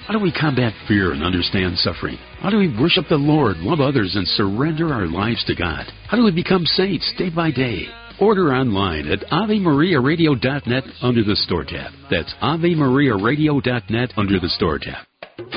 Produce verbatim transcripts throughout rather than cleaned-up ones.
How do we combat fear and understand suffering? How do we worship the Lord, love others, and surrender our lives to God? How do we become saints day by day? Order online at Ave Maria Radio dot net under the Store tab. That's Ave Maria Radio dot net under the Store tab.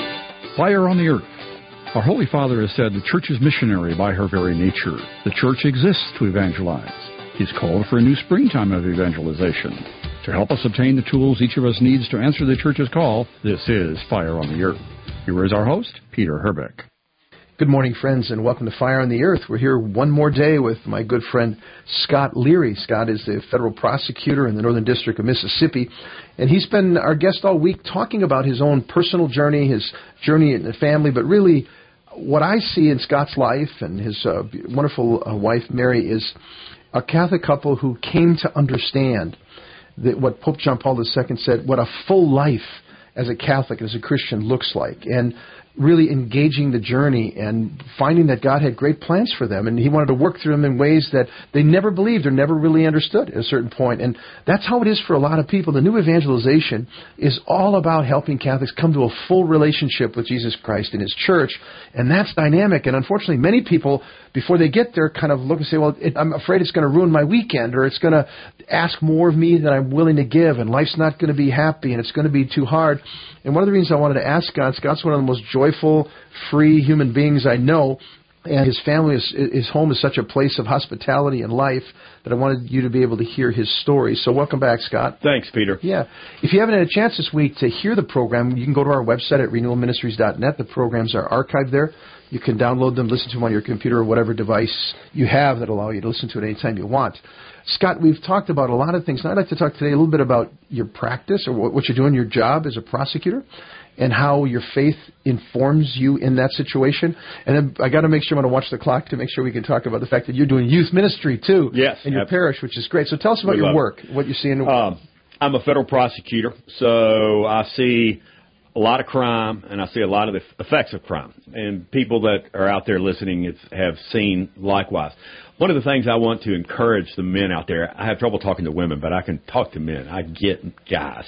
Fire on the earth. Our Holy Father has said the church is missionary by her very nature. The church exists to evangelize. He's called for a new springtime of evangelization. To help us obtain the tools each of us needs to answer the church's call, this is Fire on the Earth. Here is our host, Peter Herbeck. Good morning, friends, and welcome to Fire on the Earth. We're here one more day with my good friend Scott Leary. Scott is the federal prosecutor in the Northern District of Mississippi, and he's been our guest all week talking about his own personal journey, his journey in the family, but really what I see in Scott's life and his uh, wonderful uh, wife, Mary, is a Catholic couple who came to understand that what Pope John Paul the Second said, what a full life as a Catholic, as a Christian looks like, and really engaging the journey and finding that God had great plans for them, and he wanted to work through them in ways that they never believed or never really understood at a certain point. And that's how it is for a lot of people. The new evangelization is all about helping Catholics come to a full relationship with Jesus Christ and his church, and that's dynamic. And unfortunately, many people, before they get there, kind of look and say, well, it, I'm afraid it's going to ruin my weekend, or it's going to ask more of me than I'm willing to give, and life's not going to be happy, and it's going to be too hard. And one of the reasons I wanted to ask Scott, Scott's one of the most joyful, free human beings I know, and his family, is, his home is such a place of hospitality and life that I wanted you to be able to hear his story. So welcome back, Scott. Thanks, Peter. Yeah. If you haven't had a chance this week to hear the program, you can go to our website at renewal ministries dot net. The programs are archived there. You can download them, listen to them on your computer or whatever device you have that allow you to listen to it anytime you want. Scott, we've talked about a lot of things, and I'd like to talk today a little bit about your practice or what you're doing, your job as a prosecutor, and how your faith informs you in that situation. And then I got to make sure I'm going to watch the clock to make sure we can talk about the fact that you're doing youth ministry too, yes, in your absolutely. parish, which is great. So tell us about we your work, it. what you see in the world. Um, I'm a federal prosecutor, so I see a lot of crime, and I see a lot of the effects of crime. And people that are out there listening have seen likewise. One of the things I want to encourage the men out there, I have trouble talking to women, but I can talk to men. I get guys.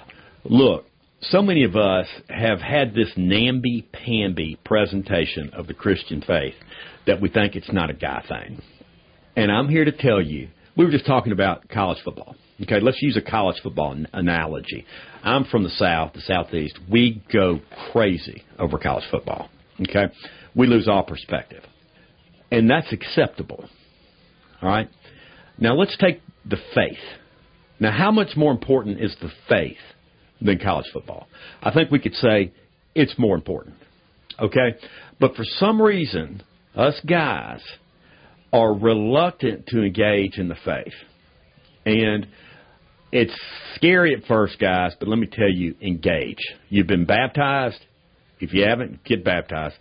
Look, so many of us have had this namby-pamby presentation of the Christian faith that we think it's not a guy thing. And I'm here to tell you, we were just talking about college football. Okay, let's use a college football analogy. I'm from the South, the Southeast. We go crazy over college football. Okay, we lose all perspective. And that's acceptable. All right? Now, let's take the faith. Now, how much more important is the faith than college football? I think we could say it's more important. Okay? But for some reason, us guys are reluctant to engage in the faith. And it's scary at first, guys, but let me tell you, engage. You've been baptized. If you haven't, get baptized.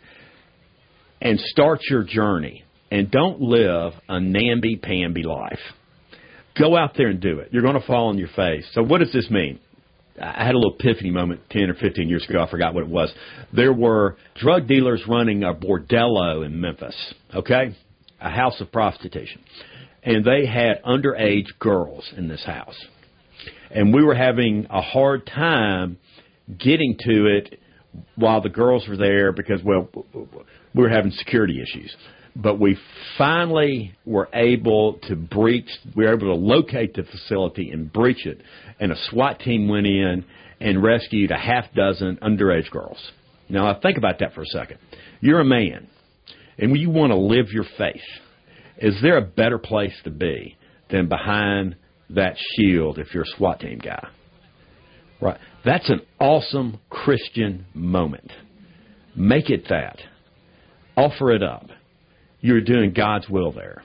And start your journey. And don't live a namby-pamby life. Go out there and do it. You're going to fall on your face. So what does this mean? I had a little epiphany moment ten or fifteen years ago. I forgot what it was. There were drug dealers running a bordello in Memphis, okay, a house of prostitution. And they had underage girls in this house. And we were having a hard time getting to it while the girls were there because, well, we were having security issues. But we finally were able to breach, we were able to locate the facility and breach it. And a SWAT team went in and rescued a half dozen underage girls. Now, think about that for a second. You're a man, and you want to live your faith. Is there a better place to be than behind that shield if you're a SWAT team guy? Right? That's an awesome Christian moment. Make it that. Offer it up. You're doing God's will there.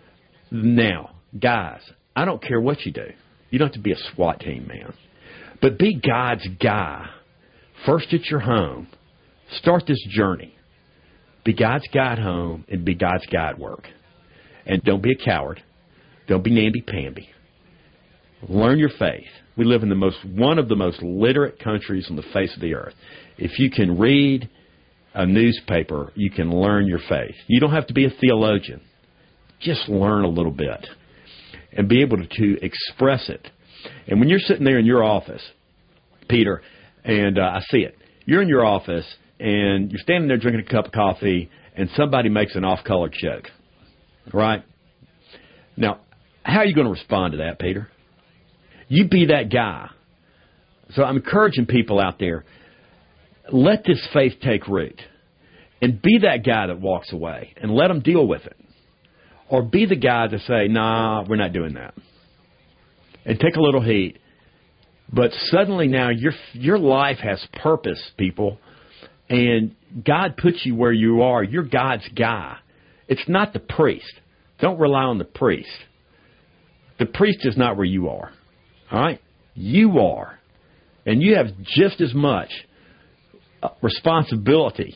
Now, guys, I don't care what you do. You don't have to be a SWAT team man. But be God's guy. First at your home. Start this journey. Be God's guy at home and be God's guy at work. And don't be a coward. Don't be namby-pamby. Learn your faith. We live in the most one of the most literate countries on the face of the earth. If you can read a newspaper, you can learn your faith. You don't have to be a theologian. Just learn a little bit and be able to, to express it. And when you're sitting there in your office, Peter, and uh, I see it, you're in your office and you're standing there drinking a cup of coffee and somebody makes an off-color joke, right? Now, how are you going to respond to that, Peter? You be that guy. So I'm encouraging people out there, let this faith take root and be that guy that walks away and let them deal with it. Or be the guy to say, nah, we're not doing that. And take a little heat. But suddenly now your your life has purpose, people. And God puts you where you are. You're God's guy. It's not the priest. Don't rely on the priest. The priest is not where you are. All right? You are. And you have just as much responsibility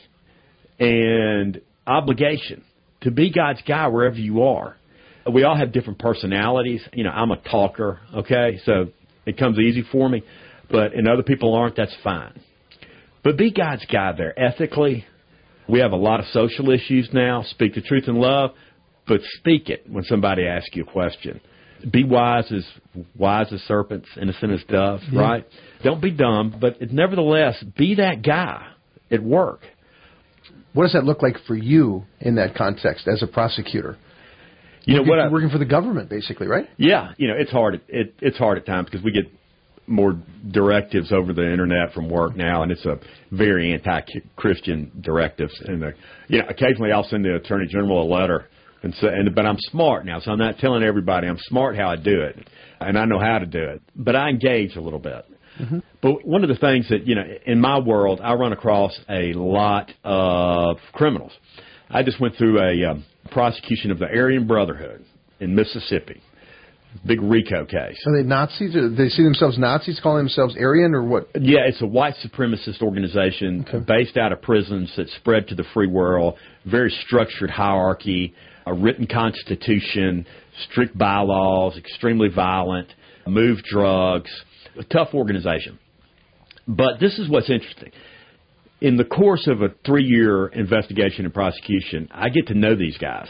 and obligation to be God's guy wherever you are. We all have different personalities. You know, I'm a talker, okay? So it comes easy for me. But, and other people aren't, that's fine. But be God's guy there. Ethically, we have a lot of social issues now. Speak the truth in love, but speak it when somebody asks you a question. Be wise as wise as serpents, innocent as doves, yeah. Right? Don't be dumb, but nevertheless, be that guy at work. What does that look like for you in that context as a prosecutor? You know, working, what I, working for the government, basically, right? Yeah, you know, it's hard. It, it's hard at times because we get more directives over the internet from work now, and it's a very anti-Christian directives. And the, you know, occasionally I'll send the Attorney General a letter, and so, and but I'm smart now, so I'm not telling everybody. I'm smart how I do it, and I know how to do it. But I engage a little bit. Mm-hmm. But one of the things that, you know, in my world, I run across a lot of criminals. I just went through a um, prosecution of the Aryan Brotherhood in Mississippi. Big RICO case. Are they Nazis? Do they see themselves Nazis, calling themselves Aryan, or what? Yeah, it's a white supremacist organization okay. based out of prisons that spread to the free world. Very structured hierarchy, a written constitution, strict bylaws, extremely violent, move drugs. A tough organization. But this is what's interesting. In the course of a three-year investigation and prosecution, I get to know these guys.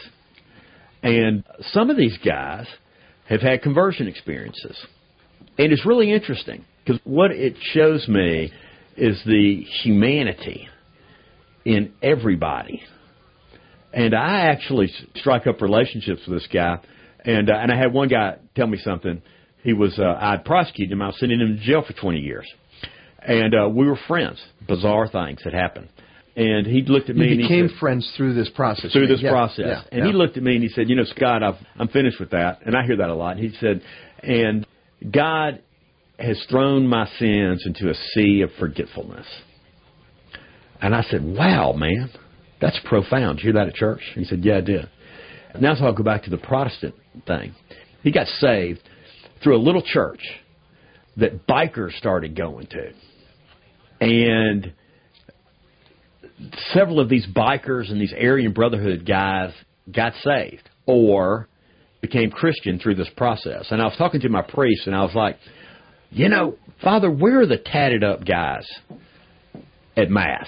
And some of these guys have had conversion experiences. And it's really interesting because what it shows me is the humanity in everybody. And I actually strike up relationships with this guy. And, uh, and I had one guy tell me something. He was, uh, I'd prosecuted him. I was sending him to jail for twenty years. And uh, we were friends. Bizarre things had happened. And he looked at me you and he became said, friends through this process. Through this yeah, process. Yeah, and yeah. he looked at me and he said, you know, Scott, I've, I'm finished with that. And I hear that a lot. He said, and God has thrown my sins into a sea of forgetfulness. And I said, wow, man, that's profound. Did you hear that at church? And he said, yeah, I did. Now so I'll go back to the Protestant thing. He got saved through a little church that bikers started going to. And several of these bikers and these Aryan Brotherhood guys got saved or became Christian through this process. And I was talking to my priest, and I was like, you know, Father, where are the tatted up guys at Mass?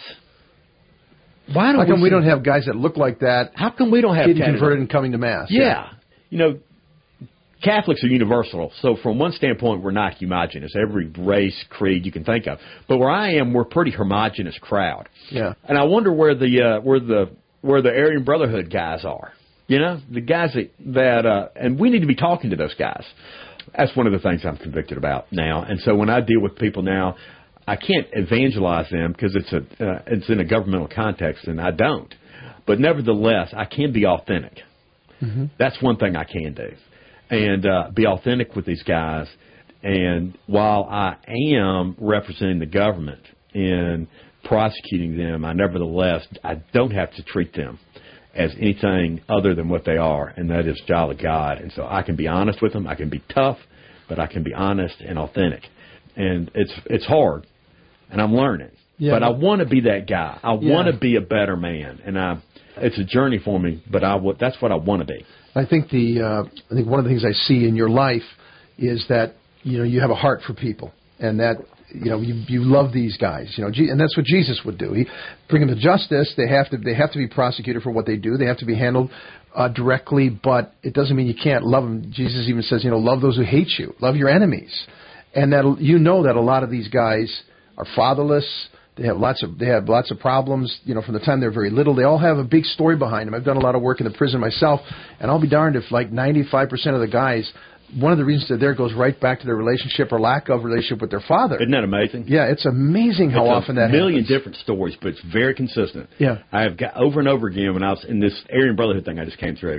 Why don't How come we, we don't have guys that look like that? How come we don't have getting tatted converted up? and coming to Mass? Yeah. yeah. You know, Catholics are universal, so from one standpoint, we're not homogenous. Every race, creed you can think of. But where I am, we're a pretty homogenous crowd. Yeah. And I wonder where the uh, where the where the Aryan Brotherhood guys are. You know, the guys that that uh, and we need to be talking to those guys. That's one of the things I'm convicted about now. And so when I deal with people now, I can't evangelize them because it's a uh, it's in a governmental context, and I don't. But nevertheless, I can be authentic. Mm-hmm. That's one thing I can do. And uh, be authentic with these guys. And while I am representing the government in prosecuting them, I nevertheless, I don't have to treat them as anything other than what they are, and that is child of God. And so I can be honest with them. I can be tough, but I can be honest and authentic. And it's it's hard, and I'm learning. Yeah. But I want to be that guy. I yeah. want to be a better man, and I, it's a journey for me. But I that's what I want to be. I think the uh, I think one of the things I see in your life is that you know you have a heart for people, and that you know you you love these guys, you know, and that's what Jesus would do. He bring them to justice. They have to they have to be prosecuted for what they do. They have to be handled uh, directly, but it doesn't mean you can't love them. Jesus even says, you know, love those who hate you, love your enemies, and that you know that a lot of these guys are fatherless. They have lots of they have lots of problems, you know, from the time they're very little. They all have a big story behind them. I've done a lot of work in the prison myself, and I'll be darned if like ninety-five percent of the guys, one of the reasons they're there goes right back to their relationship or lack of relationship with their father. Isn't that amazing? Yeah, it's amazing how it's often that happens. A million different stories, but it's very consistent. Yeah. I have got over and over again when I was in this Aryan Brotherhood thing I just came through,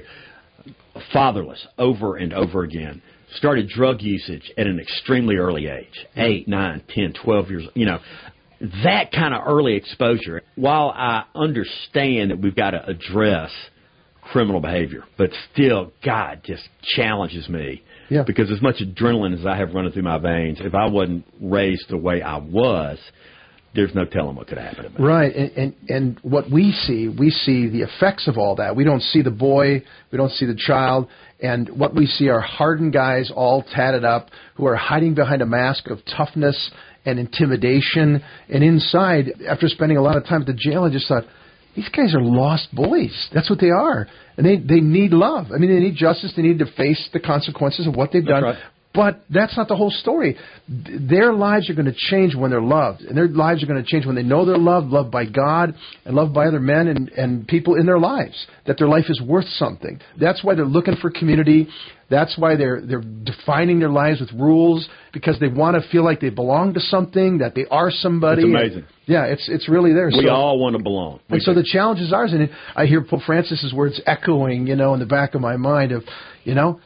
fatherless over and over again. Started drug usage at an extremely early age, eight, nine, ten, twelve years, you know. That kind of early exposure, while I understand that we've got to address criminal behavior, but still, God just challenges me. Yeah. Because as much adrenaline as I have running through my veins, if I wasn't raised the way I was, there's no telling what could happen to me. Right, and, and and what we see, we see the effects of all that. We don't see the boy, we don't see the child, and what we see are hardened guys all tatted up who are hiding behind a mask of toughness and intimidation. And inside, after spending a lot of time at the jail, I just thought, these guys are lost boys. That's what they are. And they, they need love. I mean, they need justice. They need to face the consequences of what they've That's done. right. But that's not the whole story. Their lives are going to change when they're loved. And their lives are going to change when they know they're loved, loved by God, and loved by other men and, and people in their lives, that their life is worth something. That's why they're looking for community. That's why they're they're defining their lives with rules, because they want to feel like they belong to something, that they are somebody. It's amazing. And, yeah, it's it's really there. We so, all want to belong. We and so do. the challenge is ours. And I hear Pope Francis's words echoing, you know, in the back of my mind of, you know,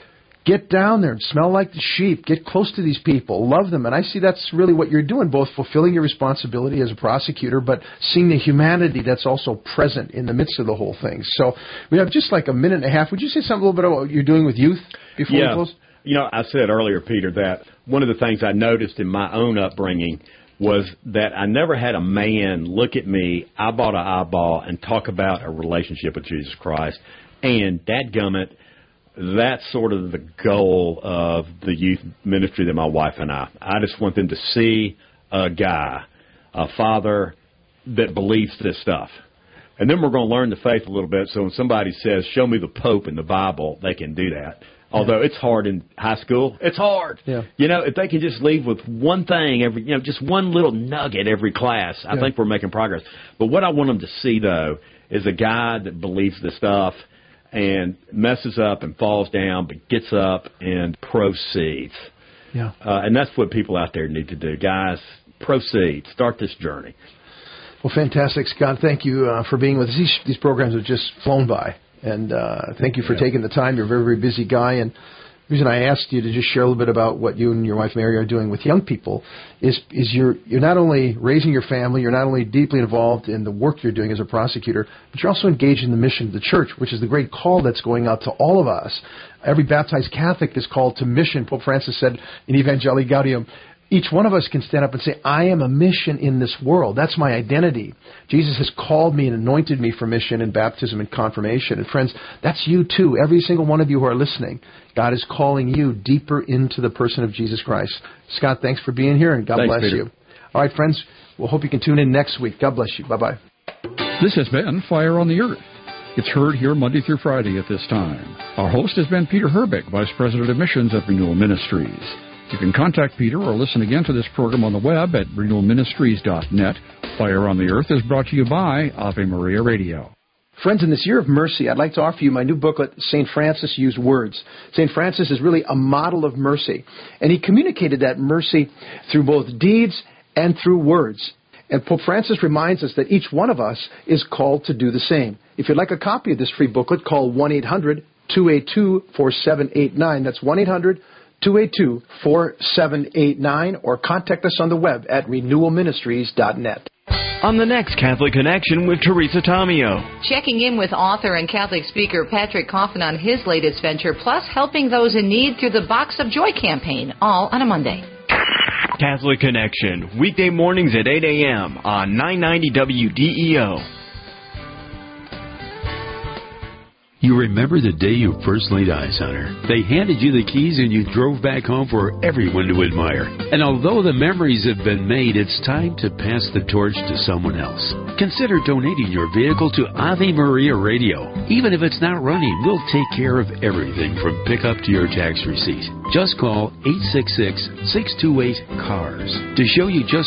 get down there and smell like the sheep. Get close to these people. Love them. And I see that's really what you're doing, both fulfilling your responsibility as a prosecutor, but seeing the humanity that's also present in the midst of the whole thing. So we have just like a minute and a half. Would you say something a little bit about what you're doing with youth before yeah. we close? You know, I said earlier, Peter, that one of the things I noticed in my own upbringing was that I never had a man look at me eyeball to eyeball and talk about a relationship with Jesus Christ. And dadgummit, that's sort of the goal of the youth ministry that my wife and I, I just want them to see a guy, a father that believes this stuff. And then we're going to learn the faith a little bit, so when somebody says, show me the Pope in the Bible, they can do that. Although it's hard in high school. It's hard. Yeah. You know, if they can just leave with one thing, every you know, just one little nugget every class, I yeah. think we're making progress. But what I want them to see, though, is a guy that believes this stuff and messes up and falls down, but gets up and proceeds. Yeah. Uh, and that's what people out there need to do. Guys, proceed. Start this journey. Well, fantastic, Scott. Thank you uh, for being with us. These, these programs have just flown by. And uh, thank you for yeah. taking the time. You're a very, very busy guy. And the reason I asked you to just share a little bit about what you and your wife Mary are doing with young people is is you're you're not only raising your family, you're not only deeply involved in the work you're doing as a prosecutor, but you're also engaged in the mission of the church, which is the great call that's going out to all of us. Every baptized Catholic is called to mission. Pope Francis said in Evangelii Gaudium, each one of us can stand up and say, I am a mission in this world. That's my identity. Jesus has called me and anointed me for mission in baptism and confirmation. And friends, that's you too. Every single one of you who are listening, God is calling you deeper into the person of Jesus Christ. Scott, thanks for being here, and God thanks, bless Peter. you. All right, friends, we'll hope you can tune in next week. God bless you. Bye-bye. This has been Fire on the Earth. It's heard here Monday through Friday at this time. Our host has been Peter Herbeck, Vice President of Missions at Renewal Ministries. You can contact Peter or listen again to this program on the web at renewal ministries dot net. Fire on the Earth is brought to you by Ave Maria Radio. Friends, in this year of mercy, I'd like to offer you my new booklet, Saint Francis Used Words. Saint Francis is really a model of mercy, and he communicated that mercy through both deeds and through words. And Pope Francis reminds us that each one of us is called to do the same. If you'd like a copy of this free booklet, call one eight hundred two eight two four seven eight nine. That's one eight hundred two eight two four seven eight nine, or contact us on the web at renewal ministries dot net. On the next Catholic Connection with Teresa Tomeo. Checking in with author and Catholic speaker Patrick Coffin on his latest venture, plus helping those in need through the Box of Joy campaign, all on a Monday. Catholic Connection, weekday mornings at eight a.m. on nine ninety W D E O. You remember the day you first laid eyes on her. They handed you the keys and you drove back home for everyone to admire. And although the memories have been made, it's time to pass the torch to someone else. Consider donating your vehicle to Ave Maria Radio. Even if it's not running, we'll take care of everything from pickup to your tax receipt. Just call eight six six, six two eight, C A R S to show you just